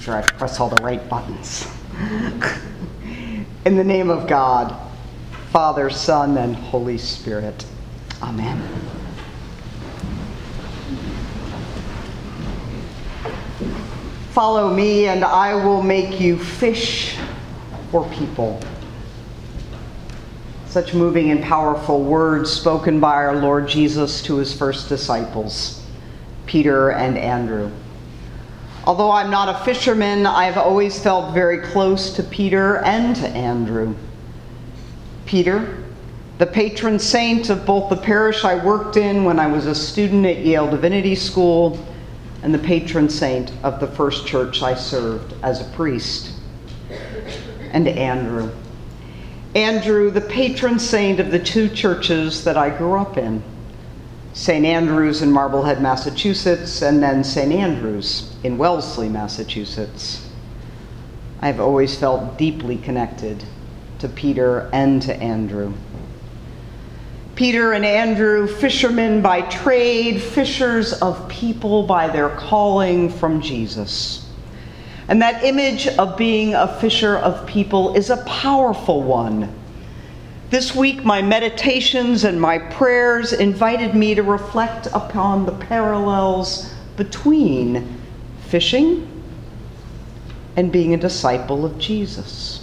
sure I press all the right buttons. In the name of God, Father, Son, and Holy Spirit. Amen. Follow me, and I will make you fish for people. Such moving and powerful words spoken by our Lord Jesus to his first disciples, Peter and Andrew. Although I'm not a fisherman, I've always felt very close to Peter and to Andrew. Peter, the patron saint of both the parish I worked in when I was a student at Yale Divinity School and the patron saint of the first church I served as a priest. And Andrew. Andrew, the patron saint of the two churches that I grew up in. St. Andrews in Marblehead, Massachusetts, and then St. Andrews in Wellesley, Massachusetts. I've always felt deeply connected to Peter and to Andrew. Peter and Andrew, fishermen by trade, fishers of people by their calling from Jesus. And that image of being a fisher of people is a powerful one. This week, my meditations and my prayers invited me to reflect upon the parallels between fishing and being a disciple of Jesus.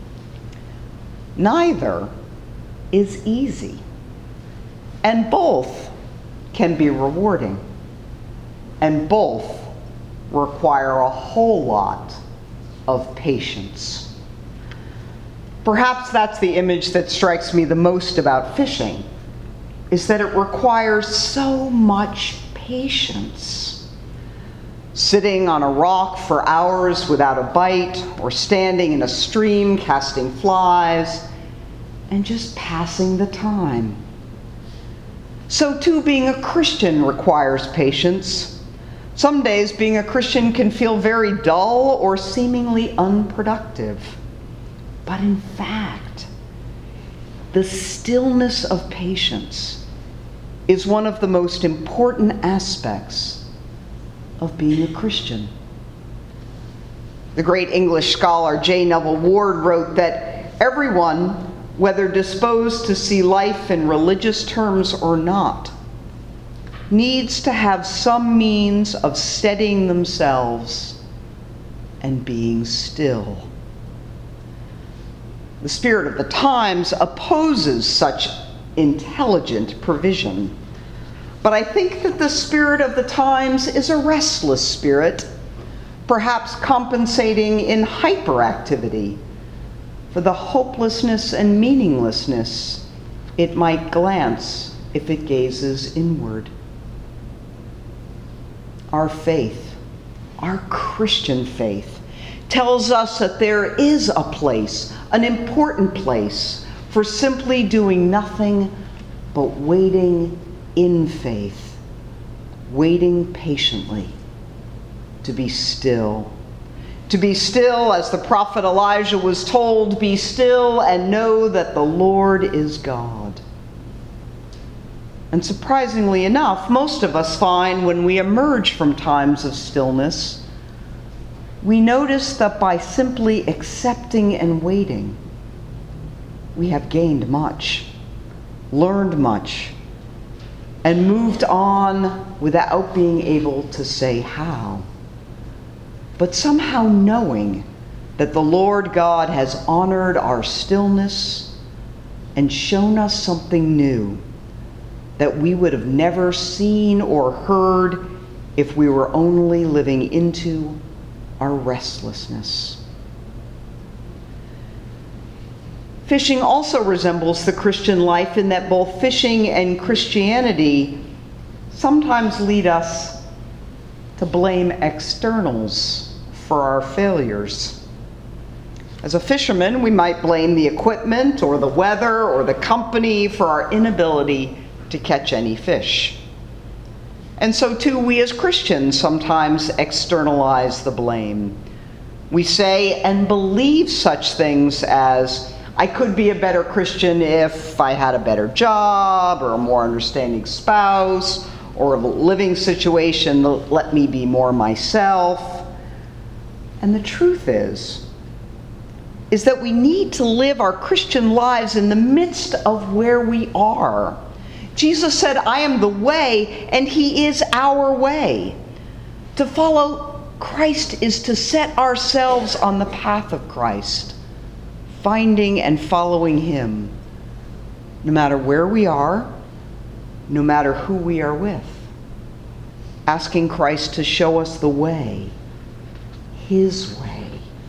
Neither is easy, and both can be rewarding, and both require a whole lot of patience. Perhaps that's the image that strikes me the most about fishing, is that it requires so much patience. Sitting on a rock for hours without a bite, or standing in a stream casting flies, and just passing the time. So too, being a Christian requires patience. Some days being a Christian can feel very dull or seemingly unproductive. But in fact, the stillness of patience is one of the most important aspects of being a Christian. The great English scholar J. Neville Ward wrote that everyone, whether disposed to see life in religious terms or not, needs to have some means of steadying themselves and being still. The spirit of the times opposes such intelligent provision. But I think that the spirit of the times is a restless spirit, perhaps compensating in hyperactivity for the hopelessness and meaninglessness it might glance if it gazes inward. Our faith, our Christian faith, tells us that there is a place, an important place, for simply doing nothing but waiting in faith, waiting patiently, to be still. To be still, as the prophet Elijah was told, be still and know that the Lord is God. And surprisingly enough, most of us find when we emerge from times of stillness, we notice that by simply accepting and waiting, we have gained much, learned much, and moved on without being able to say how. But somehow knowing that the Lord God has honored our stillness and shown us something new that we would have never seen or heard if we were only living into our restlessness. Fishing also resembles the Christian life in that both fishing and Christianity sometimes lead us to blame externals for our failures. As a fisherman, we might blame the equipment or the weather or the company for our inability to catch any fish. And so too, we as Christians sometimes externalize the blame. We say and believe such things as, I could be a better Christian if I had a better job or a more understanding spouse or a living situation that let me be more myself. And the truth is that we need to live our Christian lives in the midst of where we are. Jesus said, I am the way, and he is our way. To follow Christ is to set ourselves on the path of Christ, finding and following him, no matter where we are, no matter who we are with. Asking Christ to show us the way, his way.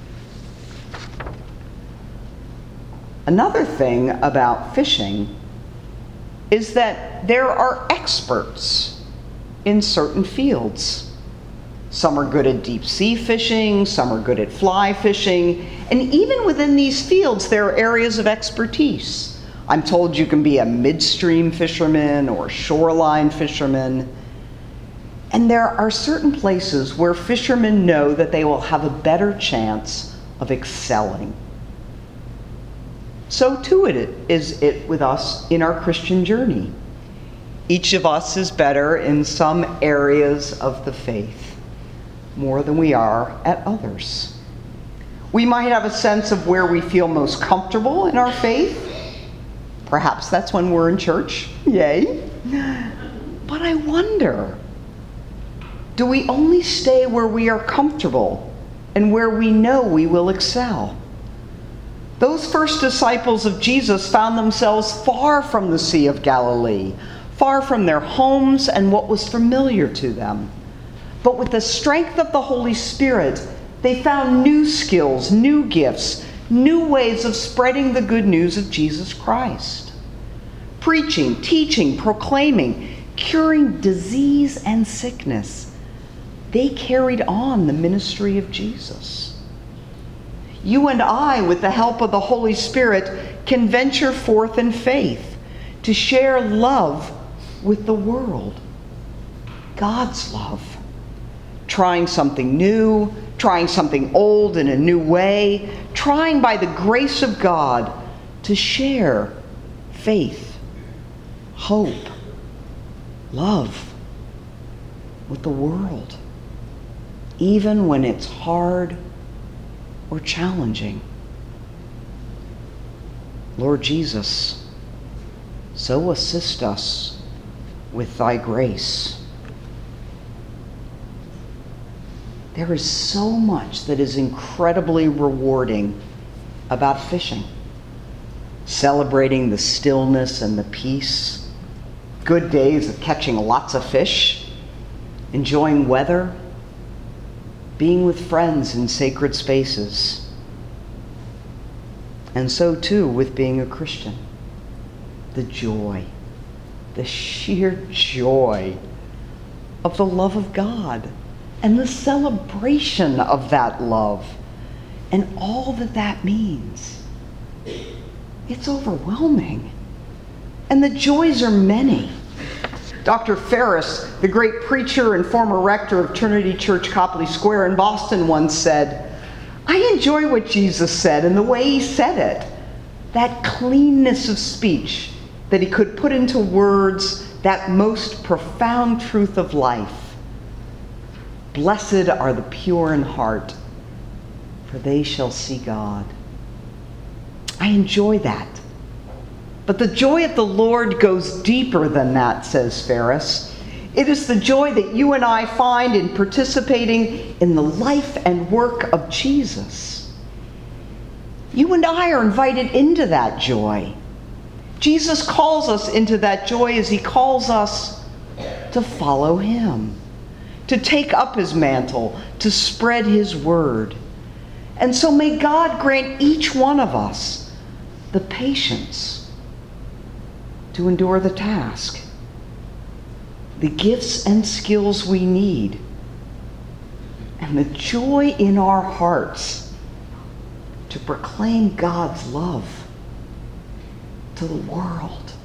Another thing about fishing is that there are experts in certain fields. Some are good at deep sea fishing, some are good at fly fishing, and even within these fields there are areas of expertise. I'm told you can be a midstream fisherman or shoreline fisherman. And there are certain places where fishermen know that they will have a better chance of excelling. So too is it with us in our Christian journey. Each of us is better in some areas of the faith, more than we are at others. We might have a sense of where we feel most comfortable in our faith. Perhaps that's when we're in church. Yay. But I wonder, do we only stay where we are comfortable and where we know we will excel? Those first disciples of Jesus found themselves far from the Sea of Galilee, far from their homes and what was familiar to them. But with the strength of the Holy Spirit, they found new skills, new gifts, new ways of spreading the good news of Jesus Christ. Preaching, teaching, proclaiming, curing disease and sickness. They carried on the ministry of Jesus. You and I, with the help of the Holy Spirit, can venture forth in faith to share love with the world. God's love. Trying something new, trying something old in a new way, trying by the grace of God to share faith, hope, love with the world, even when it's hard or challenging. Lord Jesus, so assist us with thy grace. There is so much that is incredibly rewarding about fishing. Celebrating the stillness and the peace, good days of catching lots of fish, enjoying weather, being with friends in sacred spaces. And so too with being a Christian. The joy, the sheer joy of the love of God and the celebration of that love and all that that means. It's overwhelming. And the joys are many. Dr. Ferris, the great preacher and former rector of Trinity Church Copley Square in Boston, once said, I enjoy what Jesus said and the way he said it. That cleanness of speech, that he could put into words that most profound truth of life. Blessed are the pure in heart, for they shall see God. I enjoy that. But the joy of the Lord goes deeper than that, says Ferris. It is the joy that you and I find in participating in the life and work of Jesus. You and I are invited into that joy. Jesus calls us into that joy as he calls us to follow him, to take up his mantle, to spread his word. And so may God grant each one of us the patience to endure the task, the gifts and skills we need, and the joy in our hearts to proclaim God's love to the world.